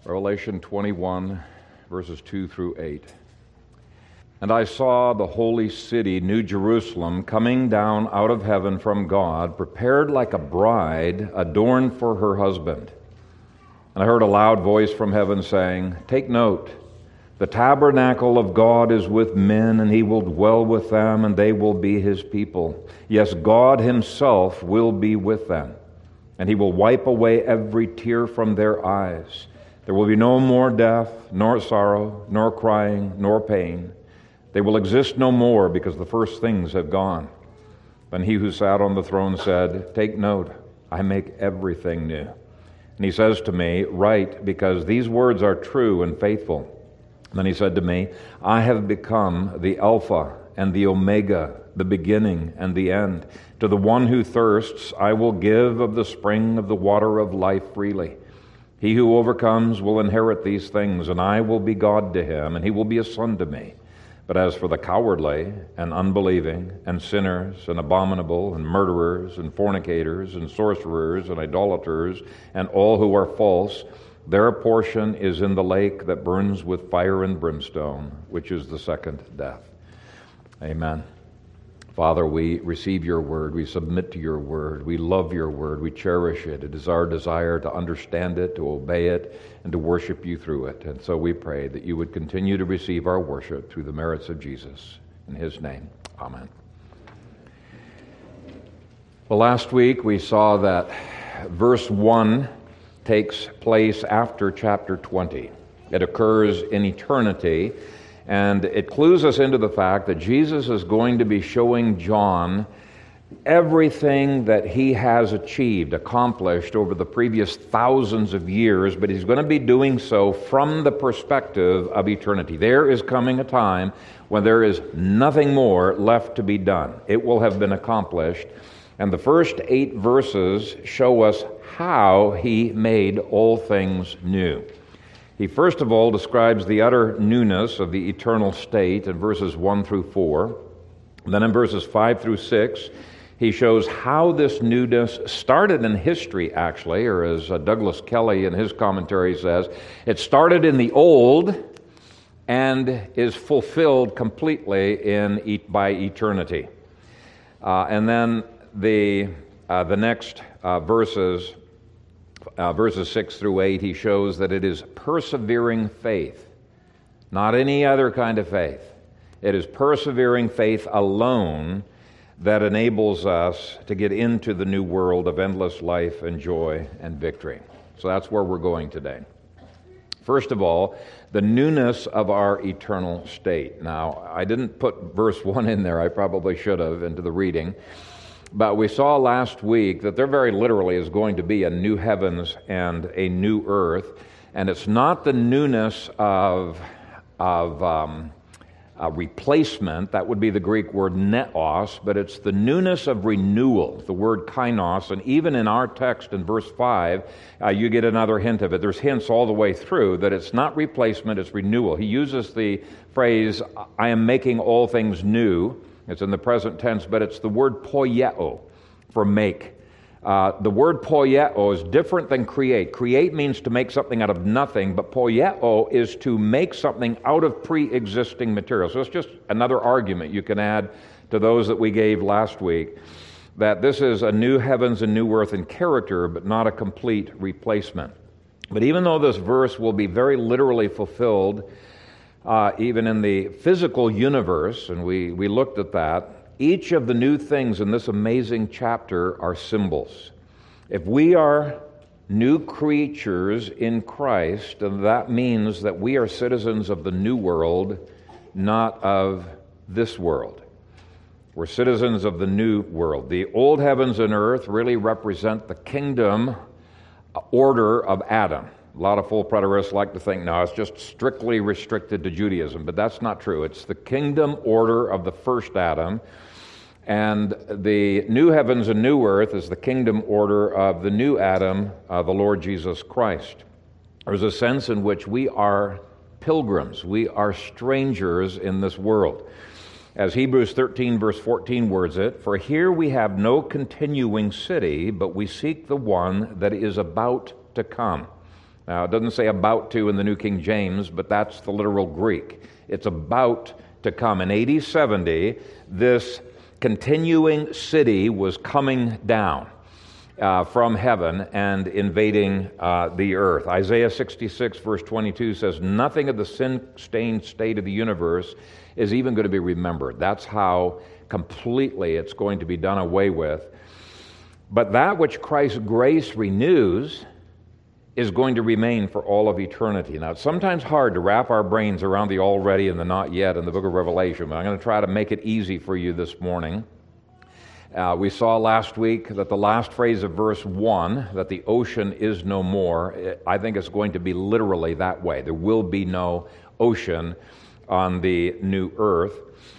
Revelation 21, verses 2 through 8. And I saw the holy city, New Jerusalem, coming down out of heaven from God, prepared like a bride adorned for her husband. And I heard a loud voice from heaven saying, "Take note, the tabernacle of God is with men, and he will dwell with them, and they will be his people. Yes, God himself will be with them, and he will wipe away every tear from their eyes. There will be no more death, nor sorrow, nor crying, nor pain. They will exist no more, because the first things have gone." Then he who sat on the throne said, "Take note, I make everything new." And he says to me, "Write, because these words are true and faithful." Then he said to me, "I have become the Alpha and the Omega, the beginning and the end. To the one who thirsts, I will give of the spring of the water of life freely. He who overcomes will inherit these things, and I will be God to him, and he will be a son to me. But as for the cowardly and unbelieving and sinners and abominable and murderers and fornicators and sorcerers and idolaters and all who are false, their portion is in the lake that burns with fire and brimstone, which is the second death." Amen. Father, we receive your word. We submit to your word. We love your word. We cherish it. It is our desire to understand it, to obey it, and to worship you through it. And so we pray that you would continue to receive our worship through the merits of Jesus. In his name, amen. Well, last week we saw that verse 1 takes place after chapter 20. It occurs in eternity, and it clues us into the fact that Jesus is going to be showing John everything that he has achieved, accomplished over the previous thousands of years, but he's going to be doing so from the perspective of eternity. There is coming a time when there is nothing more left to be done. It will have been accomplished, and the first 8 verses show us how he made all things new. He first of all describes the utter newness of the eternal state in verses 1 through 4. Then in verses 5 through 6, he shows how this newness started in history, actually, or as Douglas Kelly in his commentary says, it started in the old and is fulfilled completely by eternity. And then the next verses 6 through 8, he shows that it is persevering faith, not any other kind of faith. It is persevering faith alone that enables us to get into the new world of endless life and joy and victory. So that's where we're going today. First of all, the newness of our eternal state. Now, I didn't put verse 1 in there. I probably should have into the reading. But we saw last week that there very literally is going to be a new heavens and a new earth. And it's not the newness of a replacement. That would be the Greek word neos, but it's the newness of renewal, the word kainos. And even in our text in verse 5, you get another hint of it. There's hints all the way through that it's not replacement, it's renewal. He uses the phrase, "I am making all things new." It's in the present tense, but it's the word poieo for make. The word poieo is different than create. Create means to make something out of nothing, but poieo is to make something out of pre-existing material. So it's just another argument you can add to those that we gave last week, that this is a new heavens and new earth in character, but not a complete replacement. But even though this verse will be very literally fulfilled, even in the physical universe, and we looked at that, each of the new things in this amazing chapter are symbols. If we are new creatures in Christ, then that means that we are citizens of the new world, not of this world. We're citizens of the new world. The old heavens and earth really represent the kingdom order of Adam. A lot of full preterists like to think, no, it's just strictly restricted to Judaism, but that's not true. It's the kingdom order of the first Adam, and the new heavens and new earth is the kingdom order of the new Adam, the Lord Jesus Christ. There's a sense in which we are pilgrims. We are strangers in this world. As Hebrews 13, verse 14 words it, "For here we have no continuing city, but we seek the one that is about to come." Now, it doesn't say about to in the New King James, but that's the literal Greek. It's about to come. In AD 70, this continuing city was coming down from heaven and invading the earth. Isaiah 66, verse 22 says, nothing of the sin-stained state of the universe is even going to be remembered. That's how completely it's going to be done away with. But that which Christ's grace renews is going to remain for all of eternity. Now, it's sometimes hard to wrap our brains around the already and the not yet in the book of Revelation, but I'm going to try to make it easy for you this morning. We saw last week that the last phrase of verse 1, that the ocean is no more, I think it's going to be literally that way. There will be no ocean on the new earth.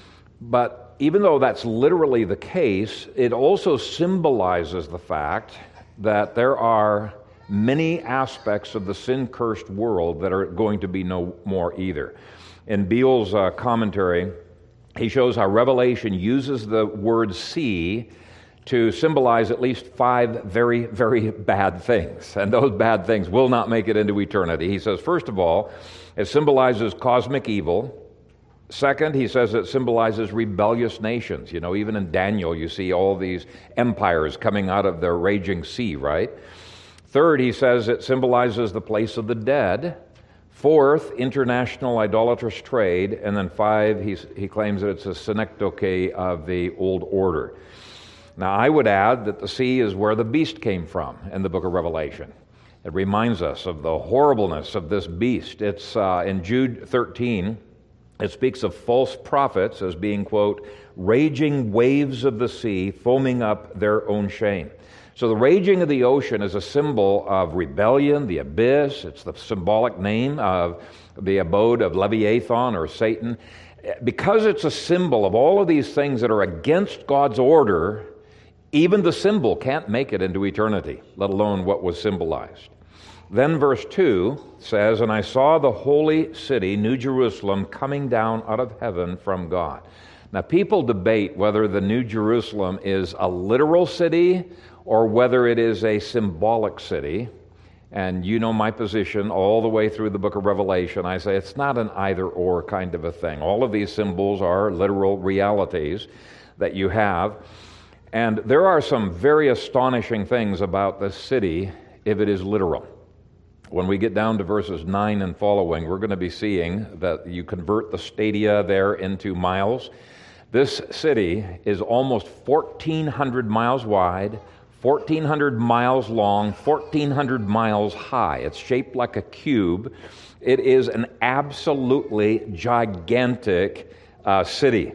But even though that's literally the case, it also symbolizes the fact that there are many aspects of the sin-cursed world that are going to be no more either. In Beale's commentary, he shows how Revelation uses the word sea to symbolize at least 5 very, very bad things. And those bad things will not make it into eternity. He says, first of all, it symbolizes cosmic evil. Second, he says it symbolizes rebellious nations. You know, even in Daniel, you see all these empires coming out of the raging sea, right? Third, he says it symbolizes the place of the dead. Fourth, international idolatrous trade. And then 5, he claims that it's a synecdoche of the old order. Now, I would add that the sea is where the beast came from in the book of Revelation. It reminds us of the horribleness of this beast. It's in Jude 13, it speaks of false prophets as being, quote, raging waves of the sea, foaming up their own shame. So the raging of the ocean is a symbol of rebellion, the abyss. It's the symbolic name of the abode of Leviathan or Satan. Because it's a symbol of all of these things that are against God's order, even the symbol can't make it into eternity, let alone what was symbolized. Then verse 2 says, and I saw the holy city, New Jerusalem, coming down out of heaven from God. Now people debate whether the New Jerusalem is a literal city or whether it is a symbolic city. And you know my position all the way through the book of Revelation. I say it's not an either-or kind of a thing. All of these symbols are literal realities that you have. And there are some very astonishing things about this city if it is literal. When we get down to verses 9 and following, we're going to be seeing that you convert the stadia there into miles. This city is almost 1,400 miles wide, 1,400 miles long, 1,400 miles high. It's shaped like a cube. It is an absolutely gigantic city.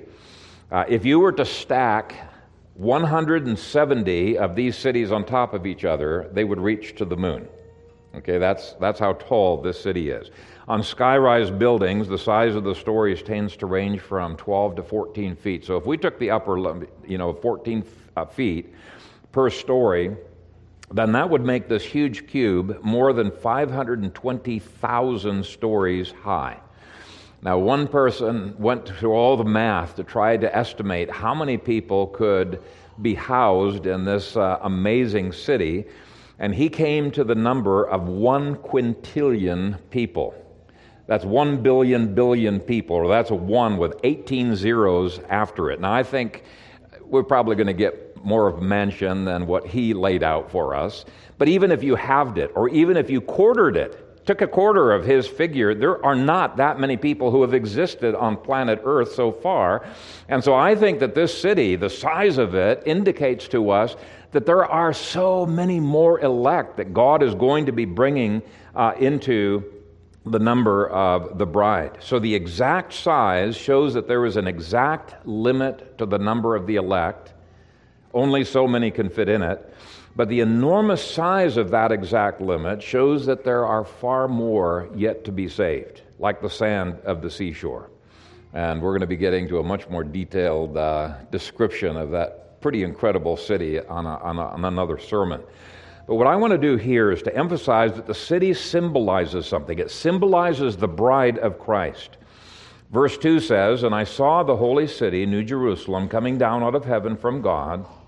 If you were to stack 170 of these cities on top of each other, they would reach to the moon. Okay, that's how tall this city is. On skyrise buildings, the size of the stories tends to range from 12 to 14 feet. So if we took the upper, 14 feet per story, then that would make this huge cube more than 520,000 stories high. Now, one person went through all the math to try to estimate how many people could be housed in this amazing city, and he came to the number of 1 quintillion people. That's 1 billion people, or that's a 1 with 18 zeros after it. Now, I think we're probably going to get more of a mansion than what he laid out for us. But even if you halved it, or even if you quartered it, took a quarter of his figure, there are not that many people who have existed on planet Earth so far. And so I think that this city, the size of it, indicates to us that there are so many more elect that God is going to be bringing into the number of the bride. So the exact size shows that there is an exact limit to the number of the elect. Only so many can fit in it. But the enormous size of that exact limit shows that there are far more yet to be saved, like the sand of the seashore. And we're going to be getting to a much more detailed description of that pretty incredible city on another sermon. But what I want to do here is to emphasize that the city symbolizes something. It symbolizes the bride of Christ. Verse 2 says, and I saw the holy city, New Jerusalem, coming down out of heaven from God,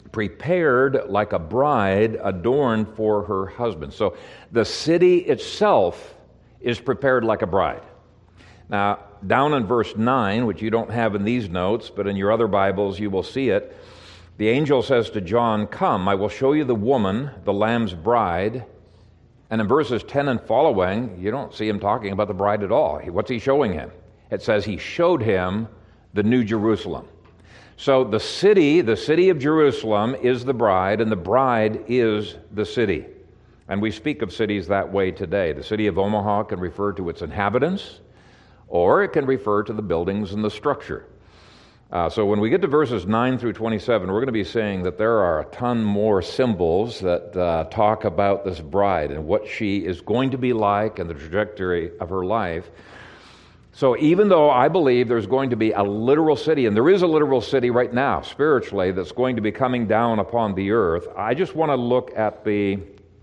prepared like a bride adorned for her husband. So the city itself is prepared like a bride. Now, down in verse 9, which you don't have in these notes, but in your other Bibles you will see it, the angel says to John, "Come, I will show you the woman, the Lamb's bride." And in verses 10 and following, you don't see him talking about the bride at all. What's he showing him? It says he showed him the New Jerusalem. So the city of Jerusalem is the bride, and the bride is the city. And we speak of cities that way today. The city of Omaha can refer to its inhabitants, or it can refer to the buildings and the structure. So when we get to verses 9 through 27, we're going to be saying that there are a ton more symbols that talk about this bride and what she is going to be like and the trajectory of her life. So even though I believe there's going to be a literal city, and there is a literal city right now, spiritually, that's going to be coming down upon the earth, I just want to look at the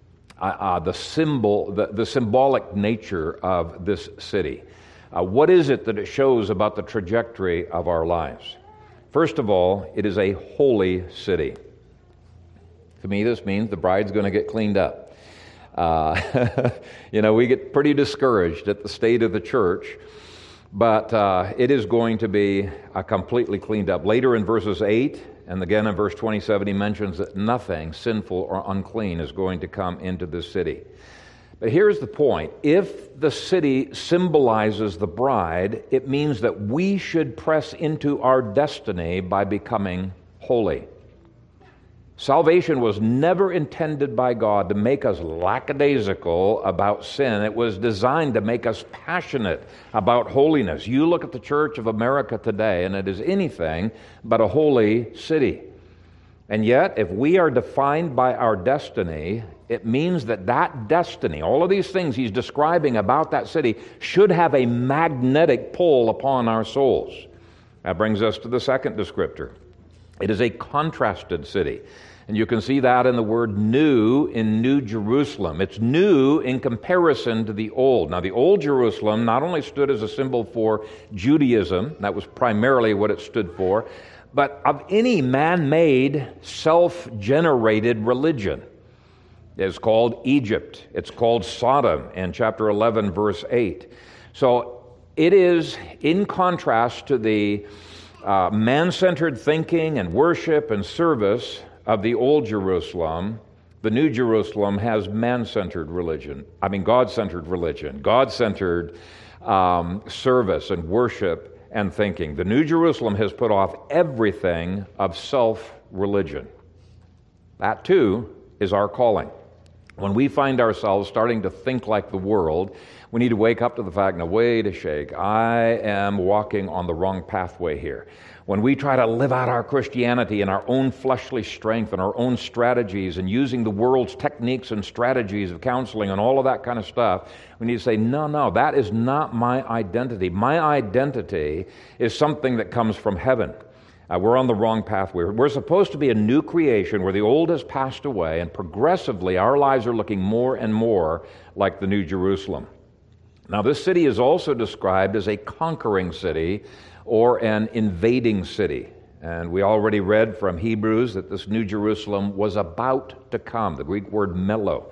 symbolic nature of this city. What is it that it shows about the trajectory of our lives? First of all, it is a holy city. To me, this means the bride's going to get cleaned up. We get pretty discouraged at the state of the church, but it is going to be completely cleaned up. Later in verses 8, and again in verse 27, he mentions that nothing sinful or unclean is going to come into this city. But here's the point. If the city symbolizes the bride, it means that we should press into our destiny by becoming holy. Salvation was never intended by God to make us lackadaisical about sin. It was designed to make us passionate about holiness. You look at the Church of America today, and it is anything but a holy city. And yet, if we are defined by our destiny, it means that destiny, all of these things he's describing about that city, should have a magnetic pull upon our souls. That brings us to the second descriptor. It is a contrasted city. And you can see that in the word new in New Jerusalem. It's new in comparison to the old. Now, the old Jerusalem not only stood as a symbol for Judaism, that was primarily what it stood for, but of any man-made, self-generated religion. It's called Egypt. It's called Sodom in chapter 11, verse 8. So it is in contrast to the man-centered thinking and worship and service of the old Jerusalem. The New Jerusalem has man-centered religion. God-centered religion. God-centered service and worship and thinking. The New Jerusalem has put off everything of self-religion. That too is our calling. When we find ourselves starting to think like the world, we need to wake up to the fact, now wait a shake, I am walking on the wrong pathway here. When we try to live out our Christianity in our own fleshly strength and our own strategies and using the world's techniques and strategies of counseling and all of that kind of stuff, we need to say, no, that is not my identity. My identity is something that comes from heaven. We're on the wrong pathway. We're supposed to be a new creation where the old has passed away, and progressively our lives are looking more and more like the New Jerusalem. Now, this city is also described as a conquering city or an invading city. And we already read from Hebrews that this New Jerusalem was about to come, the Greek word melo.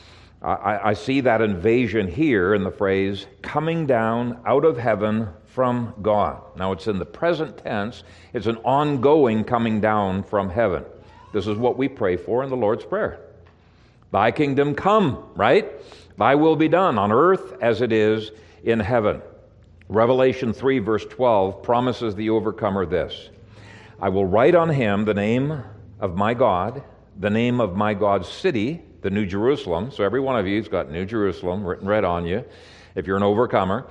I see that invasion here in the phrase, coming down out of heaven from God. Now, it's in the present tense. It's an ongoing coming down from heaven. This is what we pray for in the Lord's Prayer. Thy kingdom come, right? Thy will be done on earth as it is in heaven. Revelation 3, verse 12 promises the overcomer this: I will write on him the name of my God, the name of my God's city, the New Jerusalem. So every one of you's got New Jerusalem written red on you if you're an overcomer.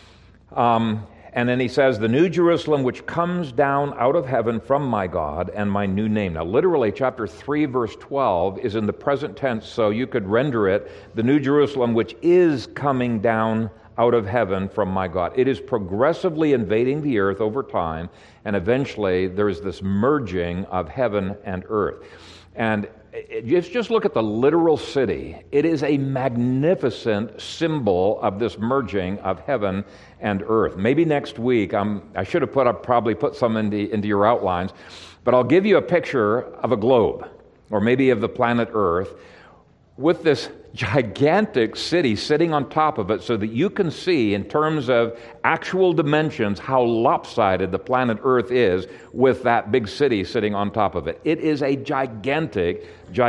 And then he says, the New Jerusalem which comes down out of heaven from my God, and my new name. Now literally chapter 3 verse 12 is in the present tense, so you could render it, the New Jerusalem which is coming down out of heaven from my God. It is progressively invading the earth over time, and eventually there is this merging of heaven and earth. And just look at the literal city. It is a magnificent symbol of this merging of heaven and earth. Maybe next week, I should have probably put some into your outlines, but I'll give you a picture of a globe, or maybe of the planet Earth, with this gigantic city sitting on top of it so that you can see in terms of actual dimensions how lopsided the planet Earth is with that big city sitting on top of it. It is a gigantic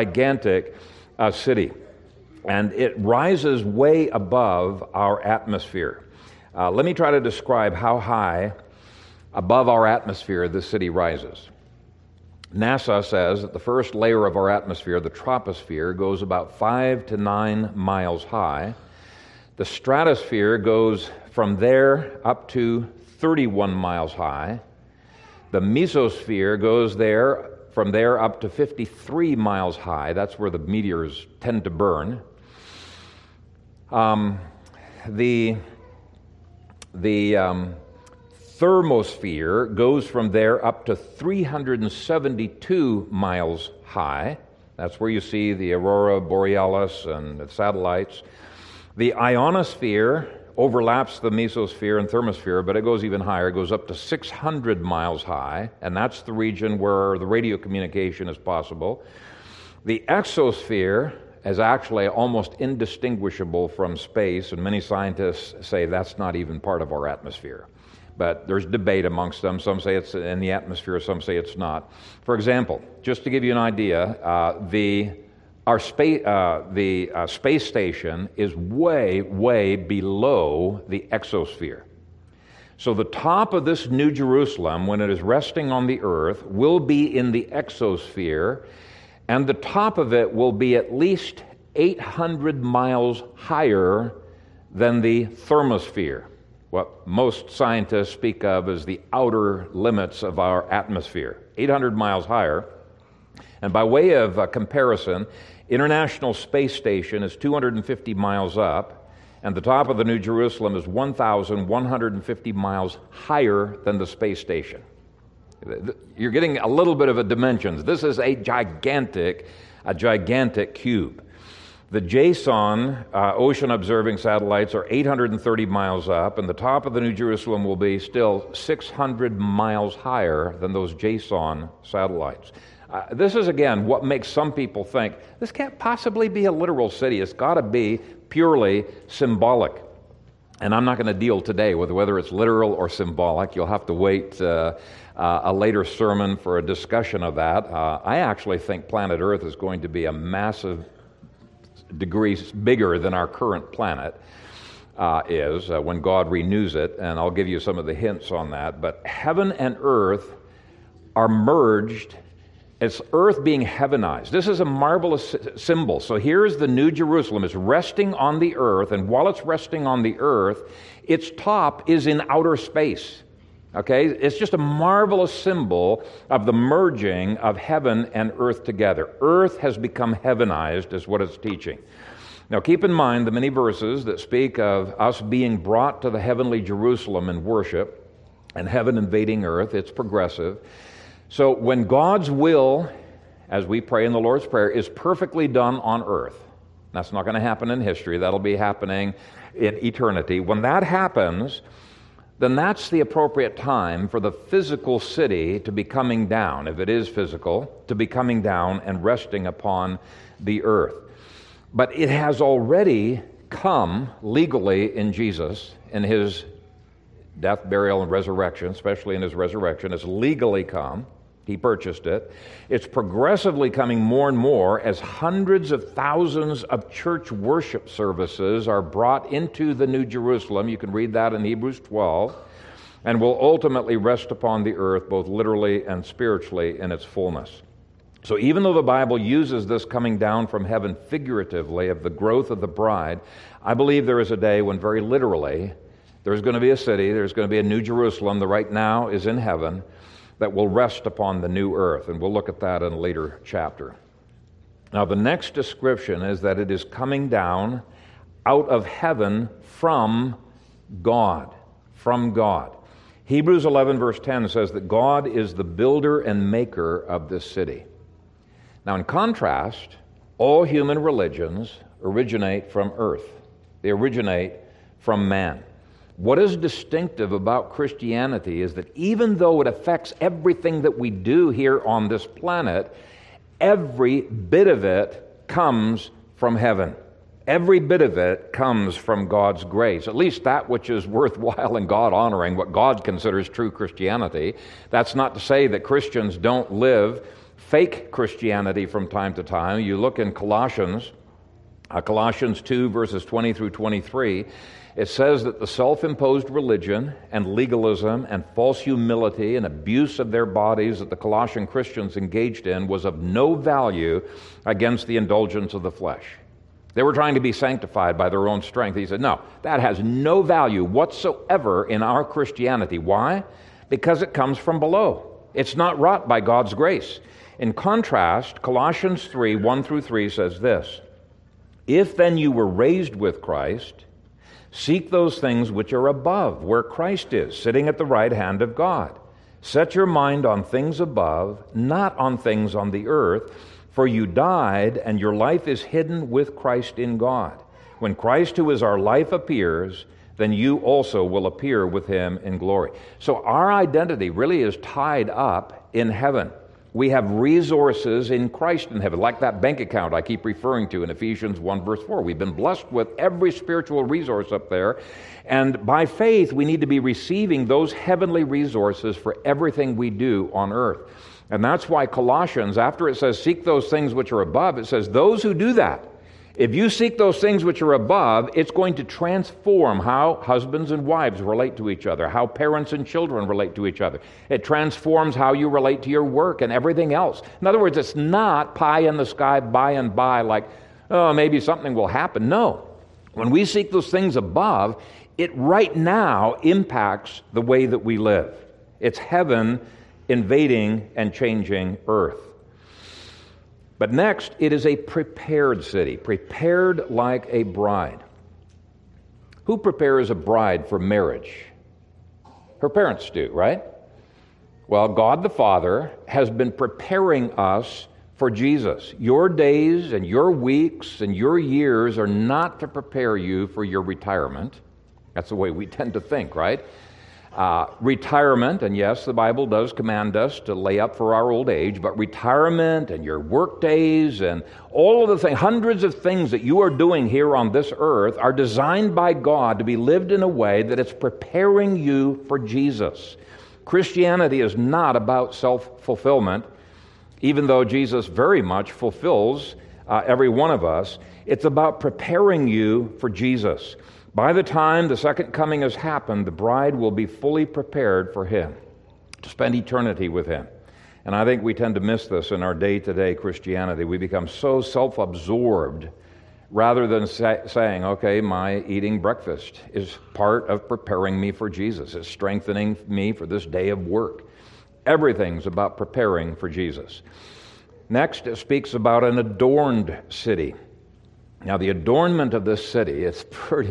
city, and it rises way above our atmosphere. Let me try to describe how high above our atmosphere this city rises. NASA says that the first layer of our atmosphere, the troposphere, goes about 5 to 9 miles high. The stratosphere goes from there up to 31 miles high. The mesosphere goes from there up to 53 miles high. That's where the meteors tend to burn. The thermosphere goes from there up to 372 miles high. That's where you see the aurora borealis and the satellites. The ionosphere overlaps the mesosphere and thermosphere, but it goes even higher. It goes up to 600 miles high, and that's the region where the radio communication is possible. The exosphere is actually almost indistinguishable from space, and many scientists say that's not even part of our atmosphere. But there's debate amongst them. Some say it's in the atmosphere, some say it's not. For example, just to give you an idea, the space station is way below the exosphere. So the top of this New Jerusalem, when it is resting on the earth, will be in the exosphere, and the top of it will be at least 800 miles higher than the thermosphere, what most scientists speak of as the outer limits of our atmosphere, 800 miles higher. And by way of comparison, International Space Station is 250 miles up, and the top of the New Jerusalem is 1,150 miles higher than the space station. You're getting a little bit of a dimensions. This is a gigantic cube. The JSON ocean observing satellites are 830 miles up, and the top of the New Jerusalem will be still 600 miles higher than those JSON satellites. This is, again, what makes some people think this can't possibly be a literal city. It's got to be purely symbolic. And I'm not going to deal today with whether it's literal or symbolic. You'll have to wait a later sermon for a discussion of that. I actually think planet Earth is going to be a massive degrees bigger than our current planet is when God renews it, and I'll give you some of the hints on that. But heaven and earth are merged. It's earth being heavenized. This is a marvelous symbol. So here's the New Jerusalem. It's resting on the earth, and while it's resting on the earth, its top is in outer space. Okay? It's just a marvelous symbol of the merging of heaven and earth together. Earth has become heavenized, is what it's teaching. Now keep in mind the many verses that speak of us being brought to the heavenly Jerusalem in worship, and heaven invading earth. It's progressive. So when God's will, as we pray in the Lord's Prayer, is perfectly done on earth, that's not going to happen in history. That'll be happening in eternity. When that happens, then that's the appropriate time for the physical city to be coming down, if it is physical, to be coming down and resting upon the earth. But it has already come legally in Jesus, in his death, burial, and resurrection, especially in his resurrection. It's legally come. He purchased it. It's progressively coming more and more as hundreds of thousands of church worship services are brought into the New Jerusalem. You can read that in Hebrews 12, and will ultimately rest upon the earth, both literally and spiritually, in its fullness. So even though the Bible uses this coming down from heaven figuratively of the growth of the bride, I believe there is a day when very literally there's going to be a city, there's going to be a New Jerusalem that right now is in heaven, that will rest upon the new earth, and we'll look at that in a later chapter. Now, the next description is that it is coming down out of heaven from God. From God. Hebrews 11, verse 10 says that God is the builder and maker of this city. Now, in contrast, all human religions originate from earth. They originate from man. What is distinctive about Christianity is that even though it affects everything that we do here on this planet, every bit of it comes from heaven. Every bit of it comes from God's grace, at least that which is worthwhile and God-honoring, what God considers true Christianity. That's not to say that Christians don't live fake Christianity from time to time. You look in Colossians 2, verses 20 through 23, it says that the self-imposed religion and legalism and false humility and abuse of their bodies that the Colossian Christians engaged in was of no value against the indulgence of the flesh. They were trying to be sanctified by their own strength. He said, no, that has no value whatsoever in our Christianity. Why? Because it comes from below. It's not wrought by God's grace. In contrast, Colossians 3, 1 through 3 says this, "If then you were raised with Christ, seek those things which are above, where Christ is, sitting at the right hand of God. Set your mind on things above, not on things on the earth, for you died, and your life is hidden with Christ in God. When Christ, who is our life, appears, then you also will appear with him in glory." So our identity really is tied up in heaven. We have resources in Christ in heaven, like that bank account I keep referring to in Ephesians 1, verse 4. We've been blessed with every spiritual resource up there, and by faith we need to be receiving those heavenly resources for everything we do on earth. And that's why Colossians, after it says, seek those things which are above, it says, those who do that, if you seek those things which are above, it's going to transform how husbands and wives relate to each other, how parents and children relate to each other. It transforms how you relate to your work and everything else. In other words, it's not pie in the sky by and by like, oh, maybe something will happen. No. When we seek those things above, it right now impacts the way that we live. It's heaven invading and changing earth. But next, it is a prepared city, prepared like a bride. Who prepares a bride for marriage? Her parents do, right? Well, God the Father has been preparing us for Jesus. Your days and your weeks and your years are not to prepare you for your retirement. That's the way we tend to think, right? Retirement, and yes, the Bible does command us to lay up for our old age, but retirement and your work days and all of the things, hundreds of things that you are doing here on this earth are designed by God to be lived in a way that it's preparing you for Jesus. Christianity is not about self-fulfillment, even though Jesus very much fulfills every one of us. It's about preparing you for Jesus. By the time the second coming has happened, the bride will be fully prepared for him, to spend eternity with him. And I think we tend to miss this in our day-to-day Christianity. We become so self-absorbed rather than saying, okay, my eating breakfast is part of preparing me for Jesus. It's strengthening me for this day of work. Everything's about preparing for Jesus. Next, it speaks about an adorned city. Now, the adornment of this city, it's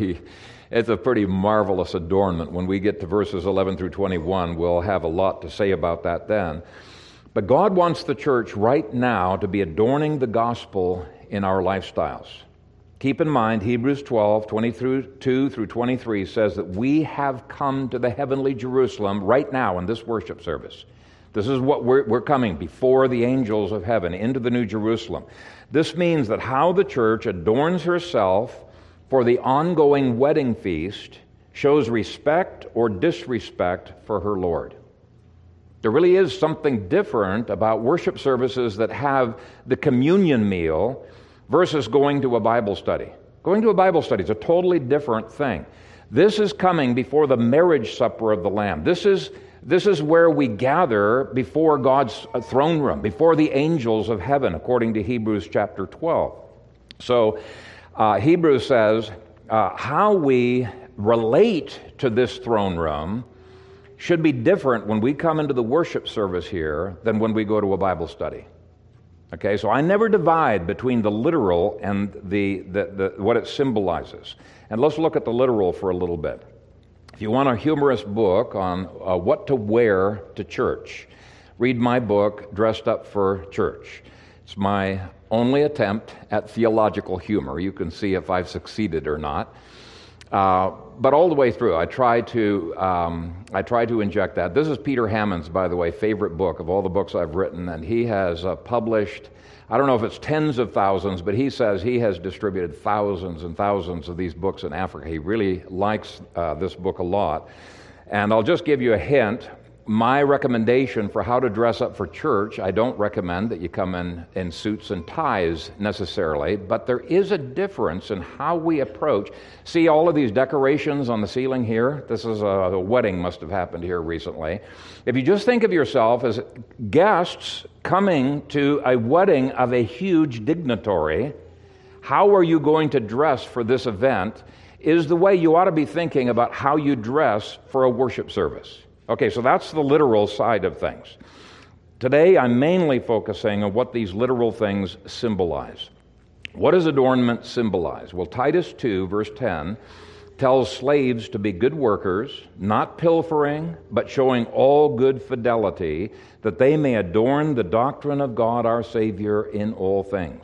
a pretty marvelous adornment. When we get to verses 11 through 21, we'll have a lot to say about that then. But God wants the church right now to be adorning the gospel in our lifestyles. Keep in mind, Hebrews 12, 22 through 23 says that we have come to the heavenly Jerusalem right now in this worship service. This is what we're coming before the angels of heaven into the New Jerusalem. This means that how the church adorns herself for the ongoing wedding feast shows respect or disrespect for her Lord. There really is something different about worship services that have the communion meal versus going to a Bible study. Going to a Bible study is a totally different thing. This is coming before the marriage supper of the Lamb. This is where we gather before God's throne room, before the angels of heaven, according to Hebrews chapter 12. So Hebrews says how we relate to this throne room should be different when we come into the worship service here than when we go to a Bible study. Okay, so I never divide between the literal and the what it symbolizes. And let's look at the literal for a little bit. If you want a humorous book on what to wear to church, read my book, Dressed Up for Church. It's my only attempt at theological humor. You can see if I've succeeded or not. But all the way through, I try to inject that. This is Peter Hammond's, by the way, favorite book of all the books I've written, and he has published, I don't know if it's tens of thousands, but he says he has distributed thousands and thousands of these books in Africa. He really likes this book a lot. And I'll just give you a hint. My recommendation for how to dress up for church, I don't recommend that you come in suits and ties necessarily, but there is a difference in how we approach. See all of these decorations on the ceiling here? This is a wedding must have happened here recently. If you just think of yourself as guests coming to a wedding of a huge dignitary, how are you going to dress for this event is the way you ought to be thinking about how you dress for a worship service. Okay, so that's the literal side of things. Today, I'm mainly focusing on what these literal things symbolize. What does adornment symbolize? Well, Titus 2, verse 10, tells slaves to be good workers, not pilfering, but showing all good fidelity, that they may adorn the doctrine of God our Savior in all things.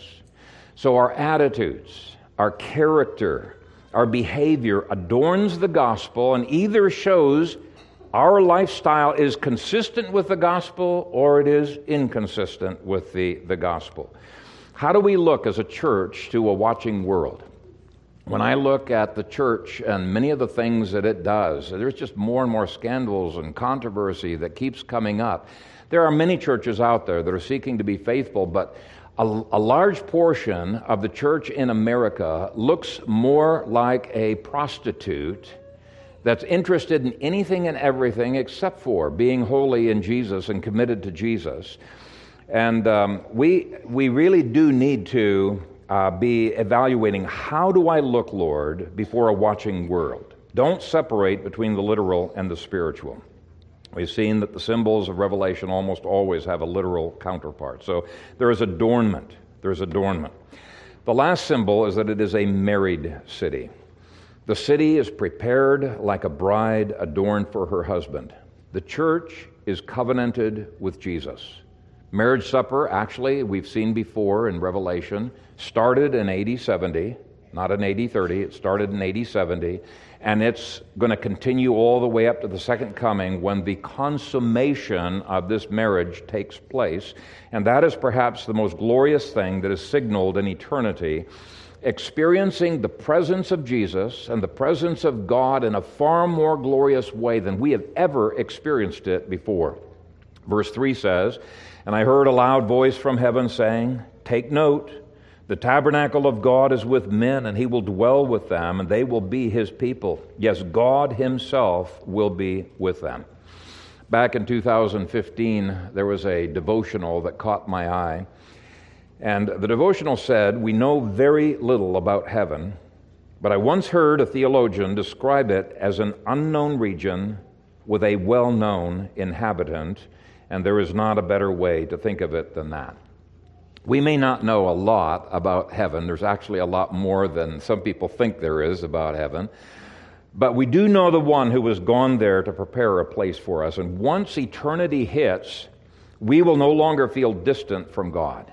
So our attitudes, our character, our behavior adorns the gospel and either shows our lifestyle is consistent with the gospel or it is inconsistent with the gospel. How do we look as a church to a watching world? When I look at the church and many of the things that it does, there's just more and more scandals and controversy that keeps coming up. There are many churches out there that are seeking to be faithful, but a large portion of the church in America looks more like a prostitute that's interested in anything and everything except for being holy in Jesus and committed to Jesus. And we really do need to be evaluating, how do I look, Lord, before a watching world? Don't separate between the literal and the spiritual. We've seen that the symbols of Revelation almost always have a literal counterpart. So there is adornment. There's adornment. The last symbol is that it is a married city. The city is prepared like a bride adorned for her husband. The church is covenanted with Jesus. Marriage supper, actually, we've seen before in Revelation, started in AD 70, not in AD 30. It started in AD 70, and it's going to continue all the way up to the second coming when the consummation of this marriage takes place. And that is perhaps the most glorious thing that is signaled in eternity, experiencing the presence of Jesus and the presence of God in a far more glorious way than we have ever experienced it before. Verse 3 says, "And I heard a loud voice from heaven saying, 'Take note, the tabernacle of God is with men, and he will dwell with them, and they will be his people. Yes, God himself will be with them.'" Back in 2015, there was a devotional that caught my eye. And the devotional said, "We know very little about heaven, but I once heard a theologian describe it as an unknown region with a well-known inhabitant, and there is not a better way to think of it than that." We may not know a lot about heaven. There's actually a lot more than some people think there is about heaven. But we do know the one who has gone there to prepare a place for us. And once eternity hits, we will no longer feel distant from God.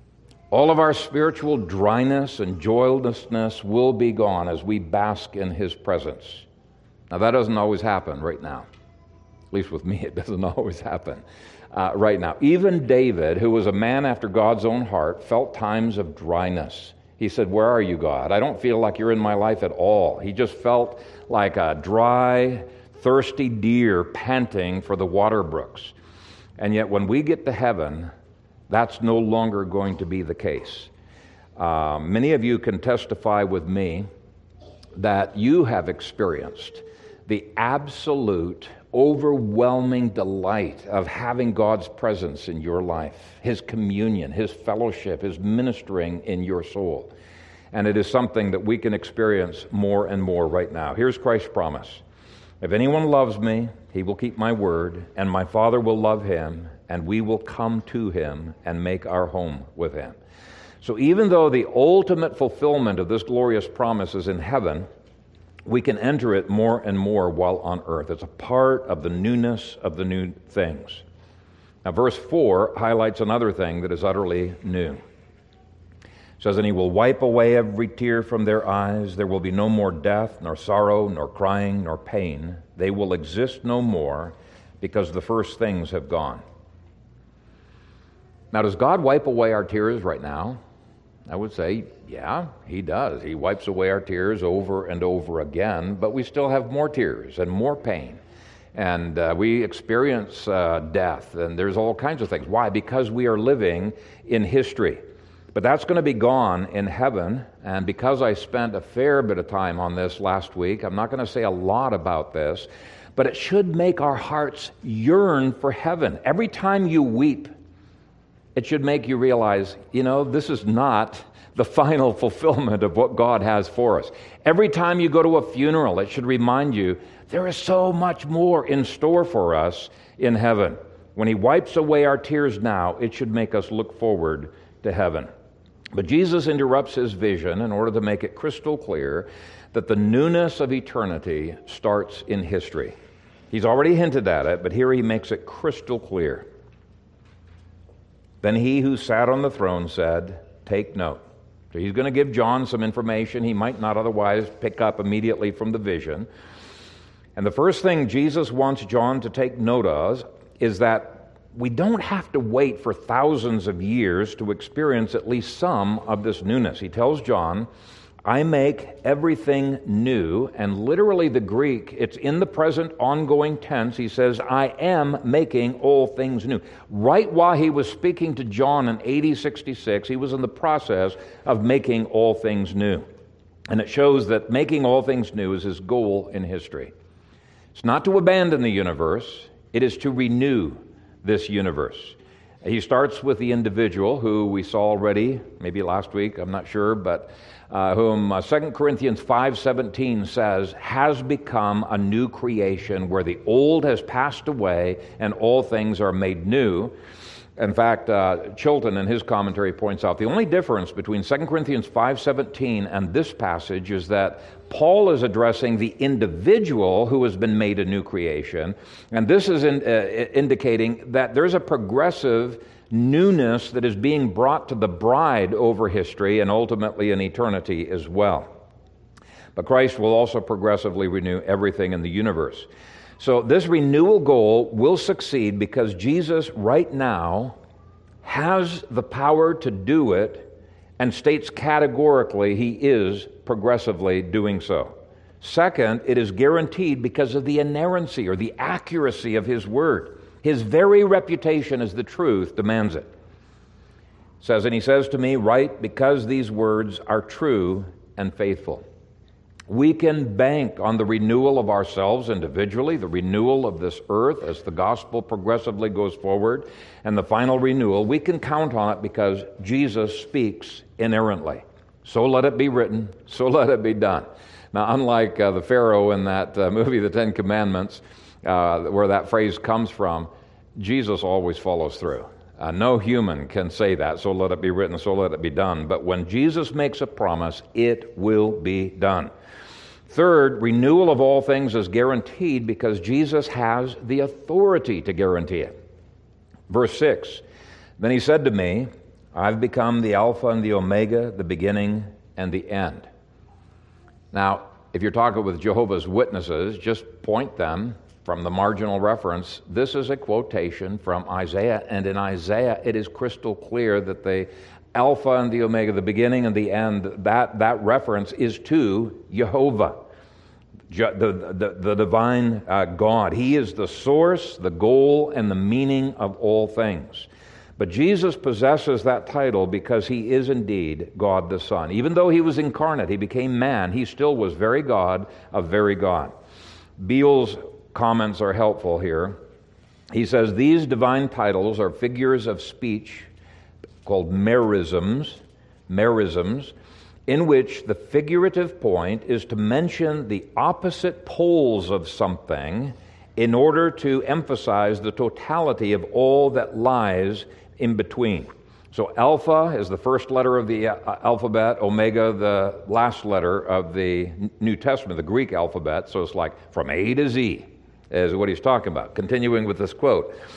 All of our spiritual dryness and joylessness will be gone as we bask in his presence. Now, that doesn't always happen right now. At least with me, it doesn't always happen right now. Even David, who was a man after God's own heart, felt times of dryness. He said, "Where are you, God? I don't feel like you're in my life at all." He just felt like a dry, thirsty deer panting for the water brooks. And yet when we get to heaven, that's no longer going to be the case. Many of you can testify with me that you have experienced the absolute, overwhelming delight of having God's presence in your life, his communion, his fellowship, his ministering in your soul. And it is something that we can experience more and more right now. Here's Christ's promise. "If anyone loves me, he will keep my word, and my Father will love him, and we will come to him and make our home with him." So even though the ultimate fulfillment of this glorious promise is in heaven, we can enter it more and more while on earth. It's a part of the newness of the new things. Now, verse 4 highlights another thing that is utterly new. It says, and he will wipe away every tear from their eyes. There will be no more death, nor sorrow, nor crying, nor pain. They will exist no more because the first things have gone. Now, does God wipe away our tears right now? I would say, yeah, he does. He wipes away our tears over and over again, but we still have more tears and more pain. And we experience death, and there's all kinds of things. Why? Because we are living in history. But that's going to be gone in heaven, and because I spent a fair bit of time on this last week, I'm not going to say a lot about this, but it should make our hearts yearn for heaven. Every time you weep, it should make you realize, this is not the final fulfillment of what God has for us. Every time you go to a funeral, it should remind you there is so much more in store for us in heaven. When he wipes away our tears now, it should make us look forward to heaven. But Jesus interrupts his vision in order to make it crystal clear that the newness of eternity starts in history. He's already hinted at it, but here he makes it crystal clear. Then he who sat on the throne said, take note. So he's going to give John some information he might not otherwise pick up immediately from the vision. And the first thing Jesus wants John to take note of is that we don't have to wait for thousands of years to experience at least some of this newness. He tells John, I make everything new, and literally the Greek, it's in the present ongoing tense. He says, I am making all things new. Right while he was speaking to John in AD 66, he was in the process of making all things new. And it shows that making all things new is his goal in history. It's not to abandon the universe, it is to renew this universe. He starts with the individual who we saw already, maybe last week, I'm not sure, but whom 2 Corinthians 5:17 says has become a new creation where the old has passed away and all things are made new. In fact, Chilton in his commentary points out the only difference between 2 Corinthians 5:17 and this passage is that Paul is addressing the individual who has been made a new creation, and this is indicating that there's a progressive newness that is being brought to the bride over history and ultimately in eternity as well. But Christ will also progressively renew everything in the universe. So this renewal goal will succeed because Jesus right now has the power to do it and states categorically he is progressively doing so. Second, it is guaranteed because of the inerrancy or the accuracy of his word. His very reputation as the truth demands it. It says, and he says to me, write, because these words are true and faithful. We can bank on the renewal of ourselves individually, the renewal of this earth as the gospel progressively goes forward, and the final renewal. We can count on it because Jesus speaks inerrantly. So let it be written, so let it be done. Now, unlike the Pharaoh in that movie, The Ten Commandments, where that phrase comes from, Jesus always follows through. No human can say that, so let it be written, so let it be done. But when Jesus makes a promise, it will be done. Third, renewal of all things is guaranteed because Jesus has the authority to guarantee it. Verse 6, then he said to me, I've become the Alpha and the Omega, the beginning and the end. Now, if you're talking with Jehovah's Witnesses, just point them from the marginal reference. This is a quotation from Isaiah, and in Isaiah it is crystal clear that the Alpha and the Omega, the beginning and the end, that reference is to Jehovah, the divine God. He is the source, the goal, and the meaning of all things. But Jesus possesses that title because he is indeed God the Son. Even though he was incarnate, he became man, he still was very God of very God. Beale's comments are helpful here. He says, these divine titles are figures of speech called merisms, in which the figurative point is to mention the opposite poles of something in order to emphasize the totality of all that lies in between. So Alpha is the first letter of the alphabet, Omega the last letter of the New Testament, the Greek alphabet, so it's like from A to Z is what he's talking about. Continuing with this quote,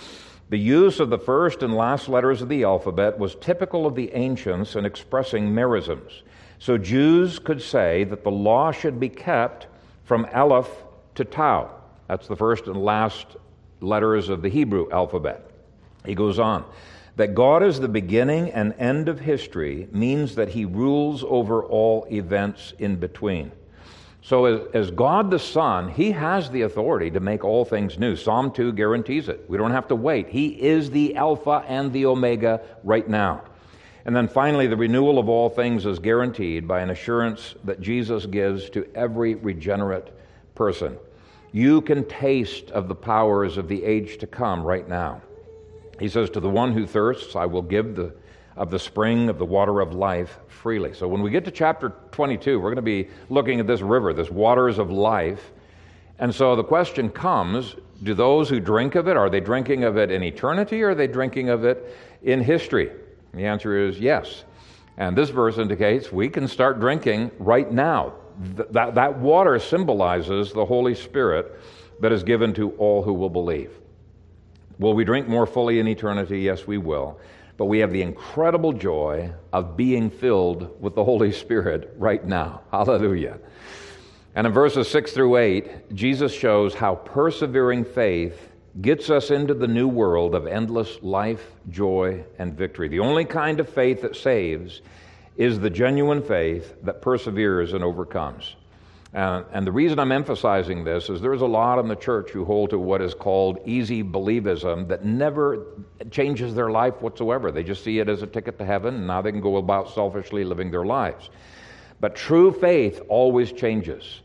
The use of the first and last letters of the alphabet was typical of the ancients in expressing merisms. So Jews could say that the law should be kept from Aleph to Tau. That's the first and last letters of the Hebrew alphabet. He goes on, that God is the beginning and end of history means that He rules over all events in between. So as God the Son, He has the authority to make all things new. Psalm 2 guarantees it. We don't have to wait. He is the Alpha and the Omega right now. And then finally, the renewal of all things is guaranteed by an assurance that Jesus gives to every regenerate person. You can taste of the powers of the age to come right now. He says, to the one who thirsts, I will give of the spring of the water of life freely. So when we get to chapter 22, we're going to be looking at this river, this waters of life. And so the question comes, do those who drink of it, are they drinking of it in eternity, or are they drinking of it in history? And the answer is yes. And this verse indicates we can start drinking right now. That water symbolizes the Holy Spirit that is given to all who will believe. Will we drink more fully in eternity? Yes, we will. But we have the incredible joy of being filled with the Holy Spirit right now. Hallelujah. And in verses 6 through 8, Jesus shows how persevering faith gets us into the new world of endless life, joy, and victory. The only kind of faith that saves is the genuine faith that perseveres and overcomes. And the reason I'm emphasizing this is there's a lot in the church who hold to what is called easy believism that never changes their life whatsoever. They just see it as a ticket to heaven, and now they can go about selfishly living their lives. But true faith always changes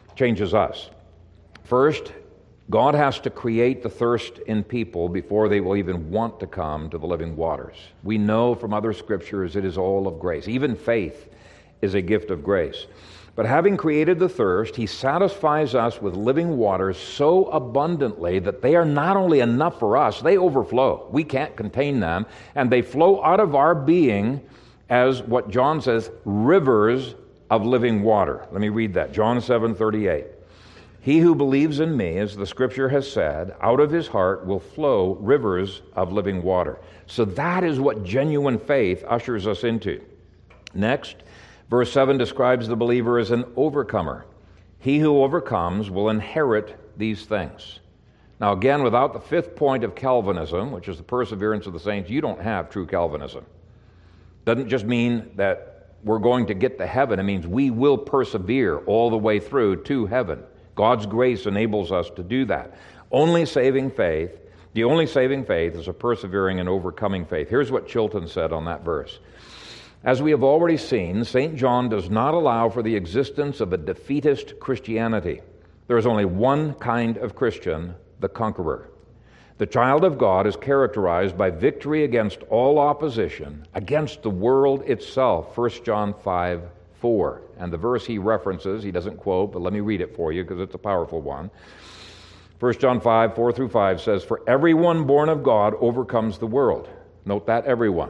us. First, God has to create the thirst in people before they will even want to come to the living waters. We know from other scriptures it is all of grace. Even faith is a gift of grace. But having created the thirst, He satisfies us with living waters so abundantly that they are not only enough for us, they overflow. We can't contain them, and they flow out of our being as what John says, rivers of living water. Let me read that. John 7:38. He who believes in me, as the scripture has said, out of his heart will flow rivers of living water. So that is what genuine faith ushers us into. Next, verse 7 describes the believer as an overcomer. He who overcomes will inherit these things. Now again, without the fifth point of Calvinism, which is the perseverance of the saints, you don't have true Calvinism. Doesn't just mean that we're going to get to heaven. It means we will persevere all the way through to heaven. God's grace enables us to do that. The only saving faith is a persevering and overcoming faith. Here's what Chilton said on that verse. As we have already seen, St. John does not allow for the existence of a defeatist Christianity. There is only one kind of Christian, the conqueror. The child of God is characterized by victory against all opposition, against the world itself, 1 John 5:4. And the verse he references, he doesn't quote, but let me read it for you because it's a powerful one. 1 John 5:4 through 5 says, "For everyone born of God overcomes the world." Note that, everyone.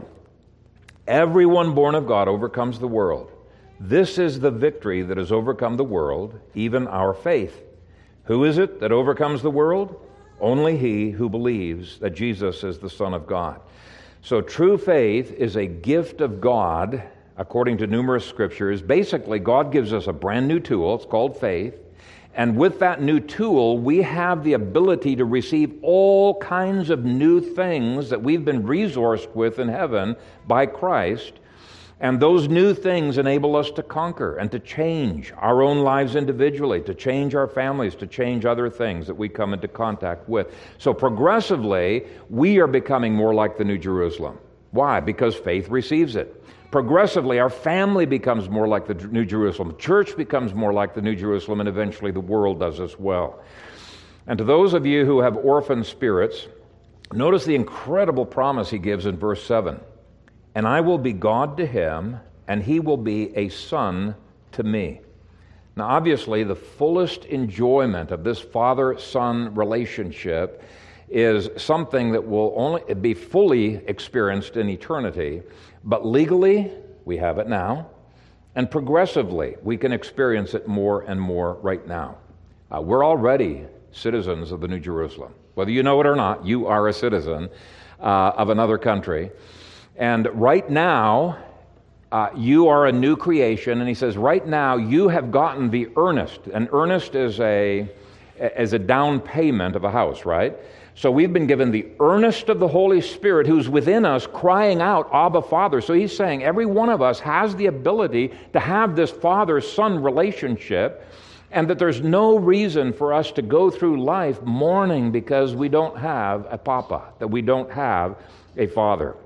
Everyone born of God overcomes the world. This is the victory that has overcome the world, even our faith. Who is it that overcomes the world? Only he who believes that Jesus is the Son of God. So true faith is a gift of God, according to numerous scriptures. Basically, God gives us a brand new tool. It's called faith. And with that new tool, we have the ability to receive all kinds of new things that we've been resourced with in heaven by Christ. And those new things enable us to conquer and to change our own lives individually, to change our families, to change other things that we come into contact with. So progressively, we are becoming more like the New Jerusalem. Why? Because faith receives it. Progressively, our family becomes more like the New Jerusalem. The church becomes more like the New Jerusalem, and eventually the world does as well. And to those of you who have orphan spirits, notice the incredible promise he gives in verse 7. "And I will be God to him, and he will be a son to me." Now, obviously, the fullest enjoyment of this father-son relationship is something that will only be fully experienced in eternity. But legally, we have it now, and progressively, we can experience it more and more right now. We're already citizens of the New Jerusalem. Whether you know it or not, you are a citizen of another country. And right now, you are a new creation. And he says, right now, you have gotten the earnest. An earnest is a down payment of a house, right? So we've been given the earnest of the Holy Spirit who's within us crying out, Abba, Father. So he's saying every one of us has the ability to have this father-son relationship, and that there's no reason for us to go through life mourning because we don't have a papa, that we don't have a father.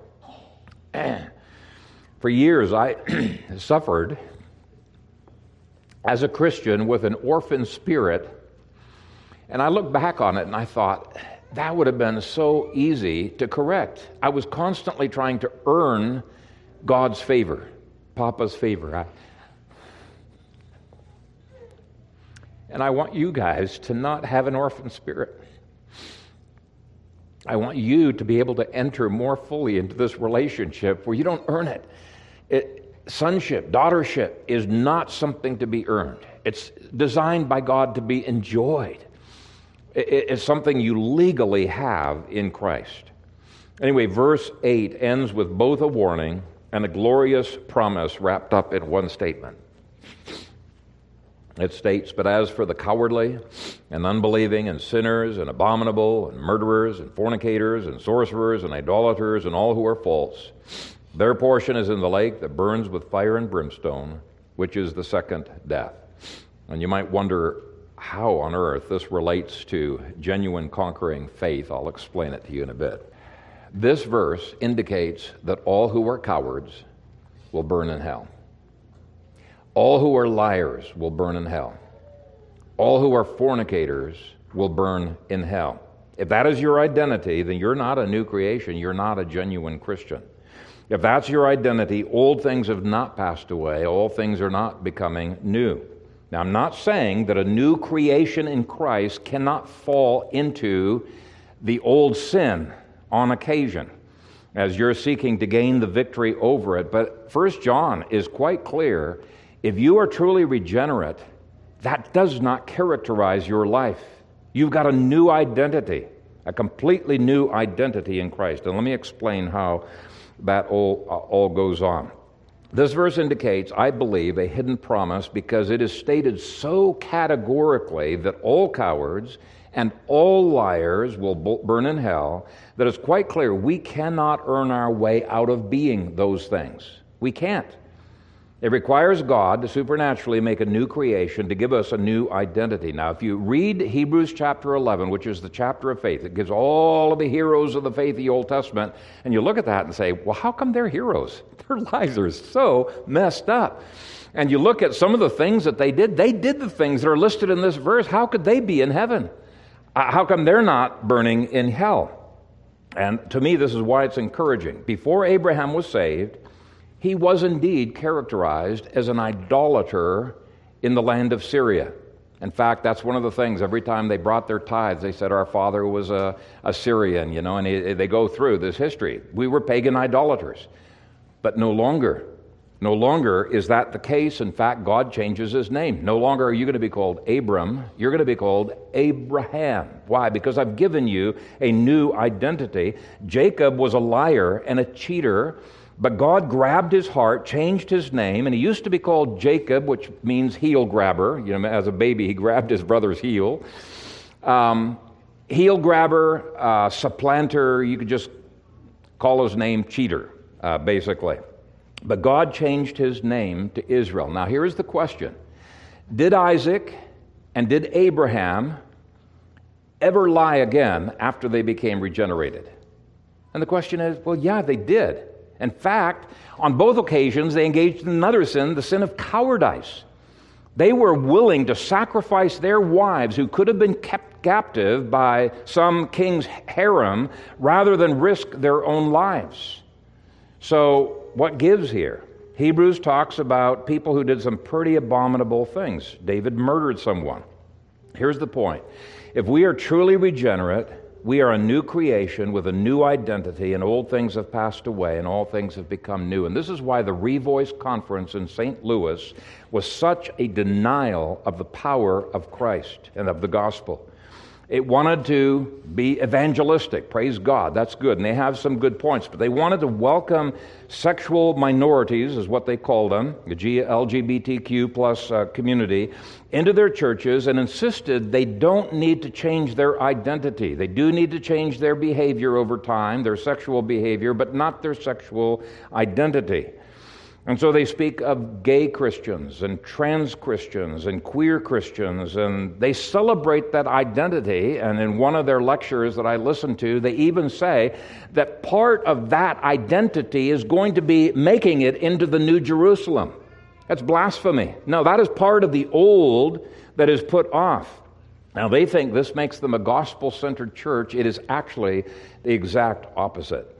For years, I suffered as a Christian with an orphan spirit, and I look back on it and I thought, that would have been so easy to correct. I was constantly trying to earn God's favor, Papa's favor. And I want you guys to not have an orphan spirit. I want you to be able to enter more fully into this relationship where you don't earn it. Sonship, daughtership is not something to be earned. It's designed by God to be enjoyed. It's something you legally have in Christ. Anyway, verse 8 ends with both a warning and a glorious promise wrapped up in one statement. It states, but as for the cowardly and unbelieving and sinners and abominable and murderers and fornicators and sorcerers and idolaters and all who are false, their portion is in the lake that burns with fire and brimstone, which is the second death. And you might wonder how on earth this relates to genuine conquering faith. I'll explain it to you in a bit. This verse indicates that all who are cowards will burn in hell. All who are liars will burn in hell. All who are fornicators will burn in hell. If that is your identity, then you're not a new creation. You're not a genuine Christian. If that's your identity, old things have not passed away. All things are not becoming new. Now, I'm not saying that a new creation in Christ cannot fall into the old sin on occasion as you're seeking to gain the victory over it. But 1 John is quite clear. If you are truly regenerate, that does not characterize your life. You've got a new identity, a completely new identity in Christ. And let me explain how that all goes on. This verse indicates, I believe, a hidden promise because it is stated so categorically that all cowards and all liars will burn in hell that it's quite clear we cannot earn our way out of being those things. We can't. It requires God to supernaturally make a new creation to give us a new identity. Now, if you read Hebrews chapter 11, which is the chapter of faith, it gives all of the heroes of the faith of the Old Testament, and you look at that and say, well, how come they're heroes? Their lives are so messed up. And you look at some of the things that they did the things that are listed in this verse. How could they be in heaven? How come they're not burning in hell? And to me, this is why it's encouraging. Before Abraham was saved, he was indeed characterized as an idolater in the land of Syria. In fact, that's one of the things. Every time they brought their tithes, they said, our father was a Syrian, and they go through this history. We were pagan idolaters. But no longer. No longer is that the case. In fact, God changes his name. No longer are you going to be called Abram. You're going to be called Abraham. Why? Because I've given you a new identity. Jacob was a liar and a cheater. But God grabbed his heart, changed his name, and he used to be called Jacob, which means heel grabber. As a baby, he grabbed his brother's heel. Heel grabber, supplanter, you could just call his name cheater, basically. But God changed his name to Israel. Now, here is the question. Did Isaac and did Abraham ever lie again after they became regenerated? And the question is, well, yeah, they did. In fact, on both occasions, they engaged in another sin, the sin of cowardice. They were willing to sacrifice their wives, who could have been kept captive by some king's harem, rather than risk their own lives. So, what gives here? Hebrews talks about people who did some pretty abominable things. David murdered someone. Here's the point. If we are truly regenerate, we are a new creation with a new identity, and old things have passed away and all things have become new. And this is why the Revoice Conference in St. Louis was such a denial of the power of Christ and of the gospel. It wanted to be evangelistic. Praise God. That's good. And they have some good points. But they wanted to welcome sexual minorities, is what they called them, the LGBTQ plus community, into their churches and insisted they don't need to change their identity. They do need to change their behavior over time, their sexual behavior, but not their sexual identity. And so they speak of gay Christians and trans Christians and queer Christians, and they celebrate that identity. And in one of their lectures that I listened to, they even say that part of that identity is going to be making it into the New Jerusalem. That's blasphemy. No, that is part of the old that is put off. Now, they think this makes them a gospel-centered church. It is actually the exact opposite.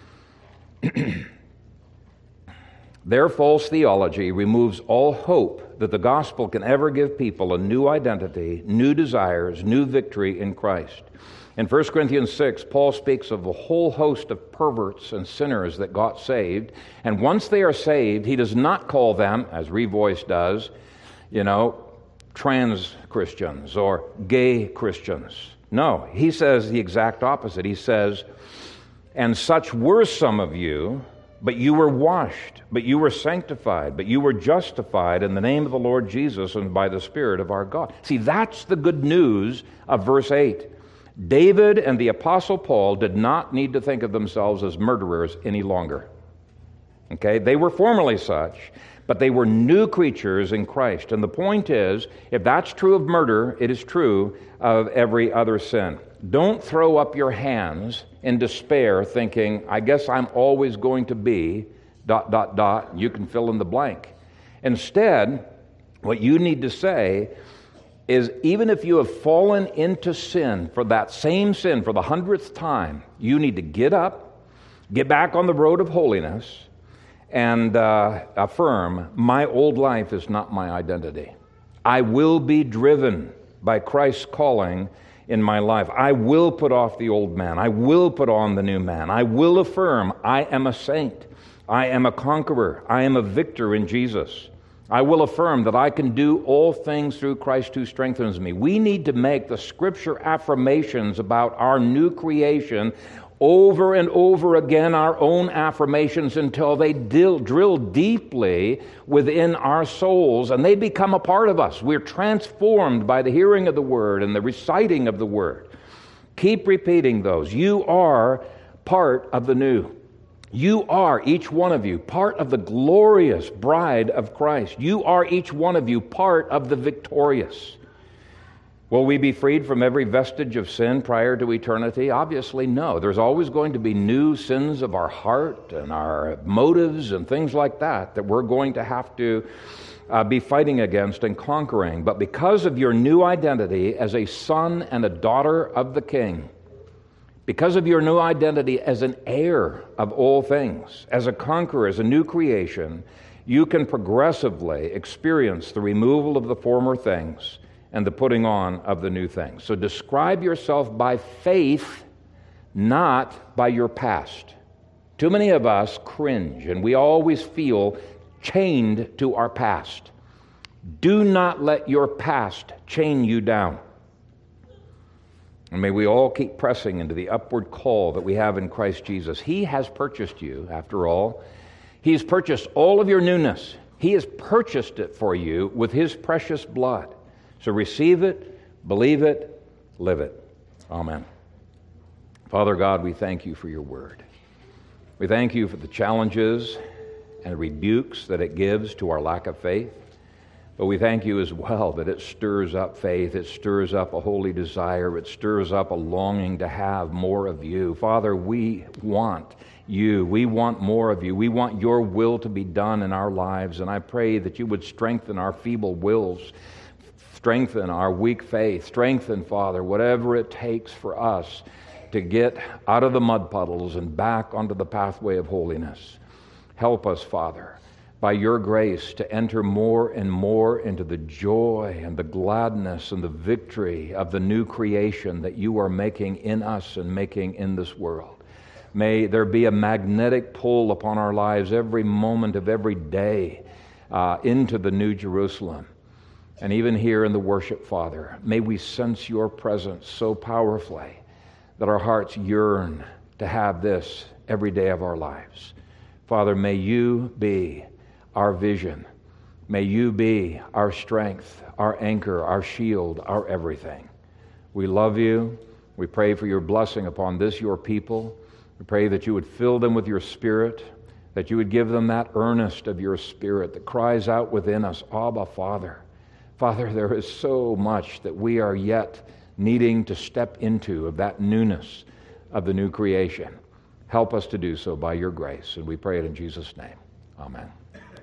Their false theology removes all hope that the gospel can ever give people a new identity, new desires, new victory in Christ. In 1 Corinthians 6, Paul speaks of a whole host of perverts and sinners that got saved. And once they are saved, he does not call them, as Revoice does, trans Christians or gay Christians. No, he says the exact opposite. He says, and such were some of you, but you were washed, but you were sanctified, but you were justified in the name of the Lord Jesus and by the Spirit of our God. See, that's the good news of verse 8. David and the Apostle Paul did not need to think of themselves as murderers any longer. Okay? They were formerly such, but they were new creatures in Christ. And the point is, if that's true of murder, it is true of every other sin. Don't throw up your hands in despair thinking, I guess I'm always going to be ... You can fill in the blank. Instead, what you need to say is, even if you have fallen into sin for that same sin for the 100th time, you need to get up, get back on the road of holiness, and affirm, my old life is not my identity. I will be driven by Christ's calling in my life. I will put off the old man. I will put on the new man. I will affirm, I am a saint. I am a conqueror. I am a victor in Jesus. I will affirm that I can do all things through Christ who strengthens me. We need to make the Scripture affirmations about our new creation over and over again, our own affirmations, until they drill deeply within our souls and they become a part of us. We're transformed by the hearing of the Word and the reciting of the Word. Keep repeating those. You are part of the new. You are, each one of you, part of the glorious bride of Christ. You are, each one of you, part of the victorious. Will we be freed from every vestige of sin prior to eternity? Obviously, no. There's always going to be new sins of our heart and our motives and things like that we're going to have to be fighting against and conquering. But because of your new identity as a son and a daughter of the King, because of your new identity as an heir of all things, as a conqueror, as a new creation, you can progressively experience the removal of the former things and the putting on of the new things. So describe yourself by faith, not by your past. Too many of us cringe, and we always feel chained to our past. Do not let your past chain you down. And may we all keep pressing into the upward call that we have in Christ Jesus. He has purchased you, after all. He's purchased all of your newness. He has purchased it for you with His precious blood. So receive it, believe it, live it. Amen. Father God, we thank You for Your Word. We thank You for the challenges and rebukes that it gives to our lack of faith. But we thank You as well that it stirs up faith, it stirs up a holy desire, it stirs up a longing to have more of You. Father, we want You. We want more of You. We want Your will to be done in our lives. And I pray that You would strengthen our feeble wills, strengthen our weak faith, strengthen, Father, whatever it takes for us to get out of the mud puddles and back onto the pathway of holiness. Help us, Father, by Your grace to enter more and more into the joy and the gladness and the victory of the new creation that You are making in us and making in this world. May there be a magnetic pull upon our lives every moment of every day into the New Jerusalem. And even here in the worship, Father, may we sense your presence so powerfully that our hearts yearn to have this every day of our lives. Father, may you be our vision. May you be our strength, our anchor, our shield, our everything. We love you. We pray for your blessing upon this, your people. We pray that you would fill them with your Spirit, that you would give them that earnest of your Spirit that cries out within us, Abba, Father. Father, there is so much that we are yet needing to step into of that newness of the new creation. Help us to do so by your grace, and we pray it in Jesus' name. Amen.